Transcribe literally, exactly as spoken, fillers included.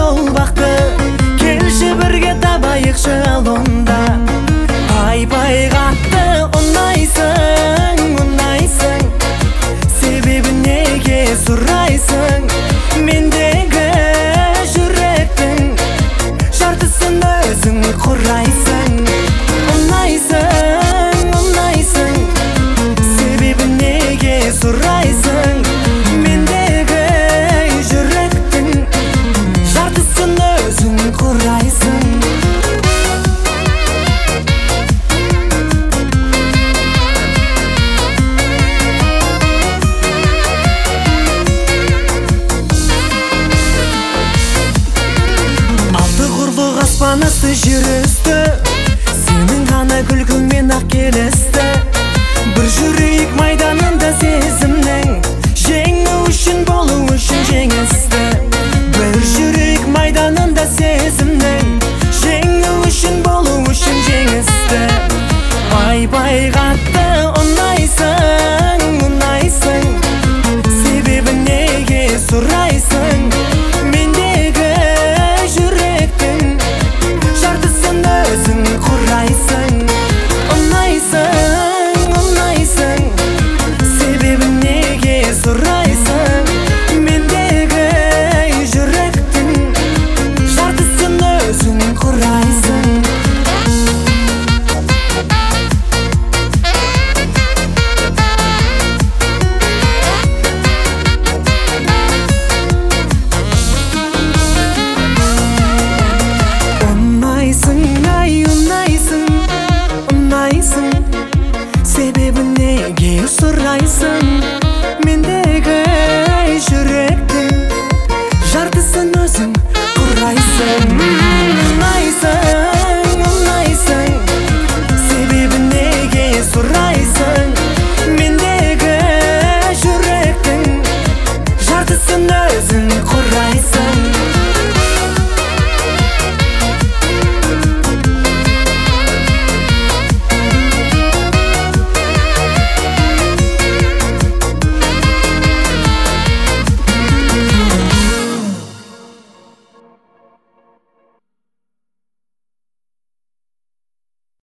бол бақты, келші бірге табайықшы алонда. Пай-пай қатты ұнайсың, ұнайсың, себебі неге сұрайсың? Мендегі жүректің жартысын өзің құрайсың. Ұнайсың, ұнайсың, себебі неге сұрайсың? Мендегі жүректің жартысын өзің құрайсың. Аспан асты жер үсті, сенің ғана күлкіңмен ақ келісті. Бір жүрек майданында сезімнің жеңу үшін, болу үшін жеңісті. Бір жүрек майданында сезімнің жеңу үшін, болу үшін жеңісті. Пай-пай қатты ұнайсың, ұнайсың, себебі неге сұрайсың? Мендегі жүректің жартысын өзің құрайсың. Ұнайсың, ұнайсың, себебі неге сұрайсың? Мендегі жүректің жартысын өзің құрайсың. Себебі неге сұрайсың?